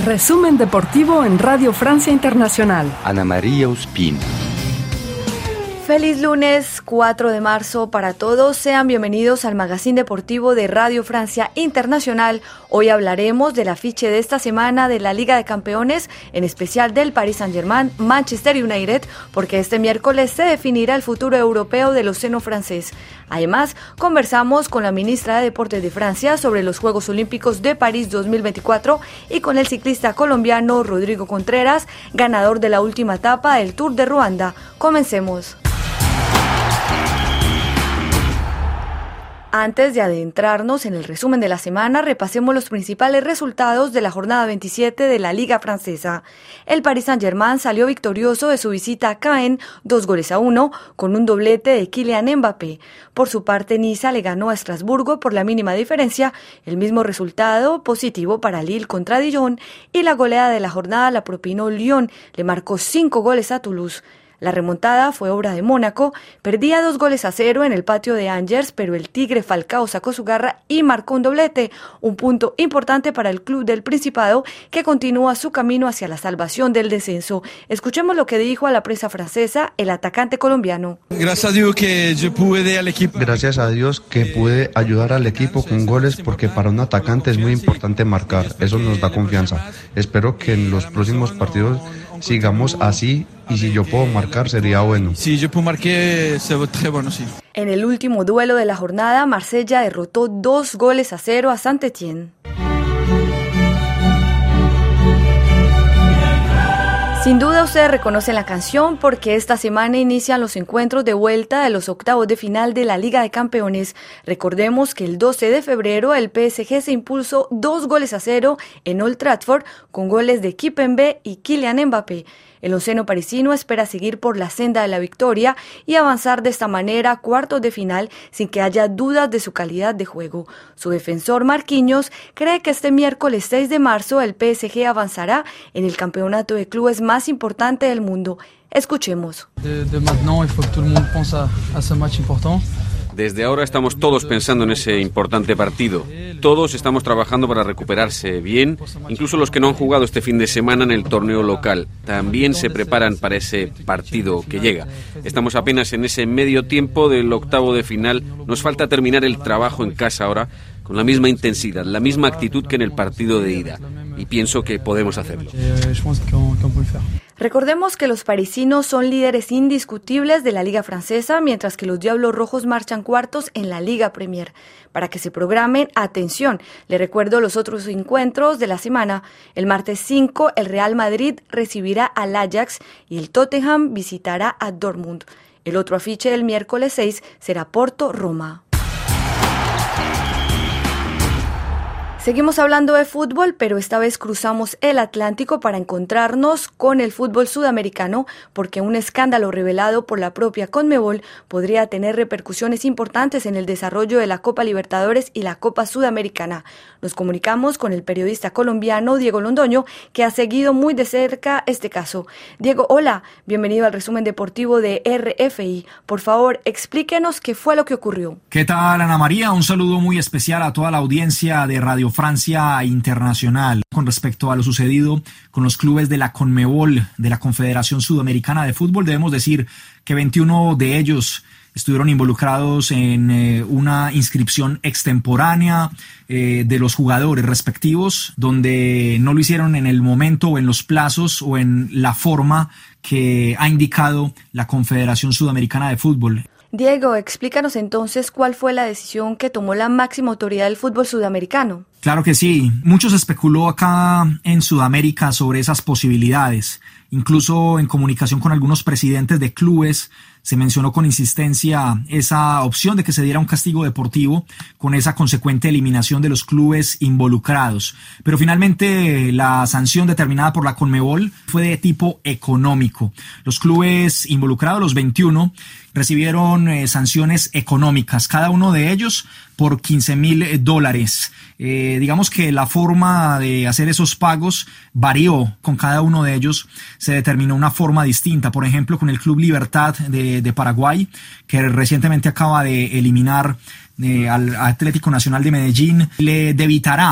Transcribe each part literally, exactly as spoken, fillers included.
Resumen deportivo en Radio Francia Internacional. Ana María Ospina. Feliz lunes cuatro de marzo para todos. Sean bienvenidos al magazine deportivo de Radio Francia Internacional. Hoy hablaremos del afiche de esta semana de la Liga de Campeones, en especial del Paris Saint-Germain, Manchester United, porque este miércoles se definirá el futuro europeo del océano francés. Además, conversamos con la ministra de Deportes de Francia sobre los Juegos Olímpicos de París dos mil veinticuatro y con el ciclista colombiano Rodrigo Contreras, ganador de la última etapa del Tour de Ruanda. Comencemos. Antes de adentrarnos en el resumen de la semana, repasemos los principales resultados de la jornada veintisiete de la Liga Francesa. El Paris Saint-Germain salió victorioso de su visita a Caen, dos goles a uno, con un doblete de Kylian Mbappé. Por su parte, Niza le ganó a Estrasburgo por la mínima diferencia, el mismo resultado positivo para Lille contra Dijon, y la goleada de la jornada la propinó Lyon, le marcó cinco goles a Toulouse. La remontada fue obra de Mónaco, perdía dos goles a cero en el patio de Angers, pero el Tigre Falcao sacó su garra y marcó un doblete, un punto importante para el club del Principado que continúa su camino hacia la salvación del descenso. Escuchemos lo que dijo a la prensa francesa el atacante colombiano. Gracias a Dios que yo pude al equipo. Gracias a Dios que pude ayudar al equipo con goles, porque para un atacante es muy importante marcar, eso nos da confianza. Espero que en los próximos partidos sigamos así, y si yo puedo marcar sería bueno. Si yo puedo marcar, sería très bueno, sí. En el último duelo de la jornada, Marsella derrotó dos goles a cero a Saint-Étienne. Sin duda ustedes reconocen la canción porque esta semana inician los encuentros de vuelta de los octavos de final de la Liga de Campeones. Recordemos que el doce de febrero el P S G se impulsó dos goles a cero en Old Trafford con goles de Kimpembe y Kylian Mbappé. El onceno parisino espera seguir por la senda de la victoria y avanzar de esta manera a cuartos de final sin que haya dudas de su calidad de juego. Su defensor Marquinhos cree que este miércoles seis de marzo el P S G avanzará en el campeonato de clubes más importante del mundo. Escuchemos. De, de maintenant, il faut que tout le monde pense à, à ce match important. Desde ahora estamos todos pensando en ese importante partido. Todos estamos trabajando para recuperarse bien, incluso los que no han jugado este fin de semana en el torneo local. También se preparan para ese partido que llega. Estamos apenas en ese medio tiempo del octavo de final. Nos falta terminar el trabajo en casa ahora con la misma intensidad, la misma actitud que en el partido de ida. Y pienso que podemos hacerlo. Recordemos que los parisinos son líderes indiscutibles de la Liga Francesa, mientras que los Diablos Rojos marchan cuartos en la Liga Premier. Para que se programen, atención, les recuerdo los otros encuentros de la semana. El martes cinco, el Real Madrid recibirá al Ajax y el Tottenham visitará a Dortmund. El otro afiche del miércoles seis será Porto-Roma. Seguimos hablando de fútbol, pero esta vez cruzamos el Atlántico para encontrarnos con el fútbol sudamericano, porque un escándalo revelado por la propia Conmebol podría tener repercusiones importantes en el desarrollo de la Copa Libertadores y la Copa Sudamericana. Nos comunicamos con el periodista colombiano Diego Londoño, que ha seguido muy de cerca este caso. Diego, hola, bienvenido al resumen deportivo de R F I. Por favor, explíquenos qué fue lo que ocurrió. ¿Qué tal, Ana María? Un saludo muy especial a toda la audiencia de Radio Francia Internacional. Con respecto a lo sucedido con los clubes de la Conmebol, de la Confederación Sudamericana de Fútbol, debemos decir que veintiuno de ellos estuvieron involucrados en eh, una inscripción extemporánea eh, de los jugadores respectivos, donde no lo hicieron en el momento o en los plazos o en la forma que ha indicado la Confederación Sudamericana de Fútbol. Diego, explícanos entonces cuál fue la decisión que tomó la máxima autoridad del fútbol sudamericano. Claro que sí. Mucho se especuló acá en Sudamérica sobre esas posibilidades. Incluso en comunicación con algunos presidentes de clubes se mencionó con insistencia esa opción de que se diera un castigo deportivo con esa consecuente eliminación de los clubes involucrados. Pero finalmente la sanción determinada por la Conmebol fue de tipo económico. Los clubes involucrados, los veintiuno, recibieron eh, sanciones económicas, cada uno de ellos por quince mil dólares. Eh, digamos que la forma de hacer esos pagos varió con cada uno de ellos. Se determinó una forma distinta. Por ejemplo, con el Club Libertad de, de Paraguay, que recientemente acaba de eliminar eh, al Atlético Nacional de Medellín, le debitará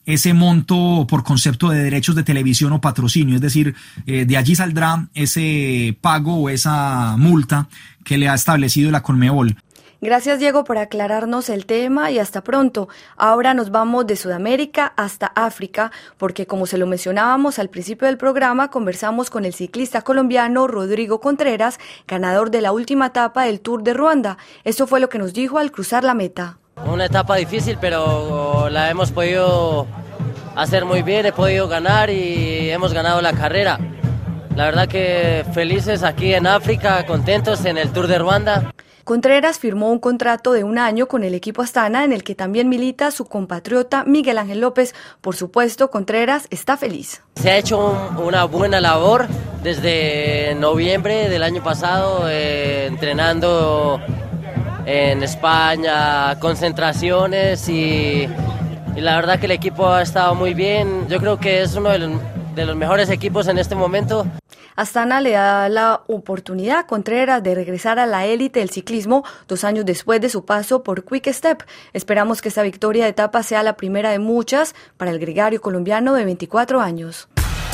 ese monto por concepto de derechos de televisión o patrocinio, es decir, eh, de allí saldrá ese pago o esa multa que le ha establecido la Conmebol. Gracias, Diego, por aclararnos el tema y hasta pronto. Ahora nos vamos de Sudamérica hasta África, porque como se lo mencionábamos al principio del programa, conversamos con el ciclista colombiano Rodrigo Contreras, ganador de la última etapa del Tour de Ruanda. Esto fue lo que nos dijo al cruzar la meta. Una etapa difícil, pero la hemos podido hacer muy bien, he podido ganar y hemos ganado la carrera. La verdad que felices aquí en África, contentos en el Tour de Ruanda. Contreras firmó un contrato de un año con el equipo Astana, en el que también milita su compatriota Miguel Ángel López. Por supuesto, Contreras está feliz. Se ha hecho un, una buena labor desde noviembre del año pasado, eh, entrenando en España, concentraciones y, y la verdad que el equipo ha estado muy bien. Yo creo que es uno de los, de los mejores equipos en este momento. Astana le da la oportunidad a Contreras de regresar a la élite del ciclismo dos años después de su paso por Quick Step. Esperamos que esta victoria de etapa sea la primera de muchas para el gregario colombiano de veinticuatro años.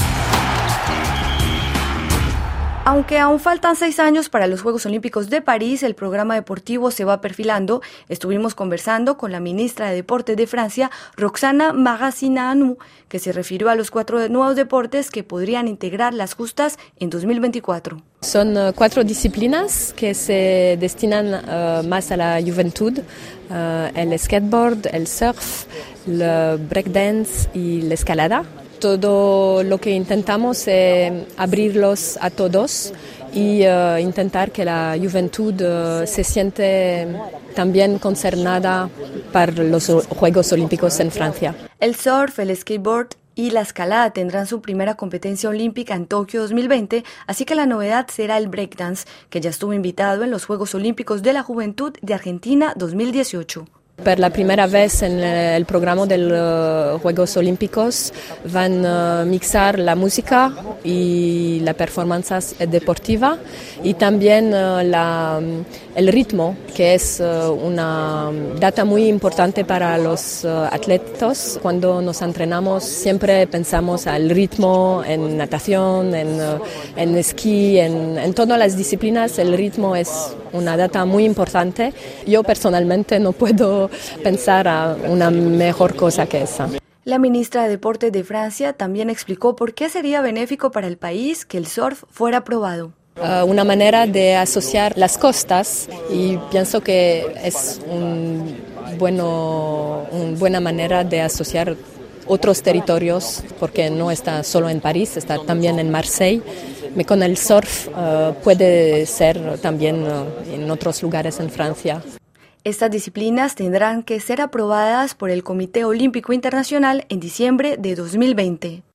Aunque aún faltan seis años para los Juegos Olímpicos de París, el programa deportivo se va perfilando. Estuvimos conversando con la ministra de Deportes de Francia, Roxana Maracineanu, que se refirió a los cuatro nuevos deportes que podrían integrar las justas en dos mil veinticuatro. Son uh, cuatro disciplinas que se destinan uh, más a la juventud, uh, el skateboard, el surf, el breakdance y la escalada. Todo lo que intentamos es abrirlos a todos y uh, intentar que la juventud uh, se siente también concernada para los Juegos Olímpicos en Francia. El surf, el skateboard y la escalada tendrán su primera competencia olímpica en Tokio dos mil veinte, así que la novedad será el breakdance, que ya estuvo invitado en los Juegos Olímpicos de la Juventud de Argentina dos mil dieciocho. Por la primera vez en el programa de los Juegos Olímpicos van a mixar la música y la performance deportiva y también la, el ritmo, que es una data muy importante para los atletas. Cuando nos entrenamos siempre pensamos al ritmo en natación, en, en esquí, en, en todas las disciplinas el ritmo es una data muy importante. Yo personalmente no puedo pensar a una mejor cosa que esa. La ministra de Deportes de Francia también explicó por qué sería benéfico para el país que el surf fuera aprobado. Uh, una manera de asociar las costas y pienso que es un bueno, una buena manera de asociar otros territorios, porque no está solo en París, está también en Marsella. Con el surf uh, puede ser también uh, en otros lugares en Francia. Estas disciplinas tendrán que ser aprobadas por el Comité Olímpico Internacional en diciembre de dos mil veinte.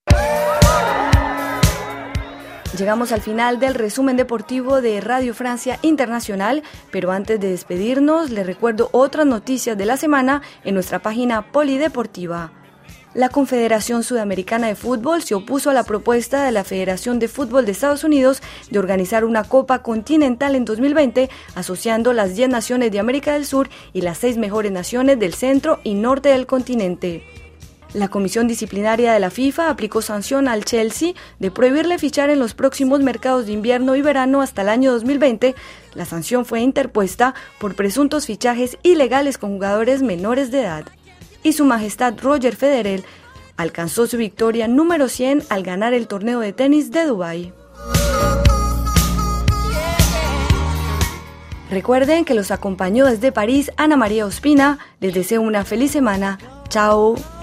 Llegamos al final del resumen deportivo de Radio Francia Internacional, pero antes de despedirnos, les recuerdo otras noticias de la semana en nuestra página polideportiva. La Confederación Sudamericana de Fútbol se opuso a la propuesta de la Federación de Fútbol de Estados Unidos de organizar una Copa Continental en dos mil veinte, asociando las diez naciones de América del Sur y las seis mejores naciones del centro y norte del continente. La Comisión Disciplinaria de la FIFA aplicó sanción al Chelsea de prohibirle fichar en los próximos mercados de invierno y verano hasta el año dos mil veinte. La sanción fue interpuesta por presuntos fichajes ilegales con jugadores menores de edad. Y Su Majestad Roger Federer alcanzó su victoria número cien al ganar el torneo de tenis de Dubái. Recuerden que los acompañó desde París Ana María Ospina. Les deseo una feliz semana. Chao.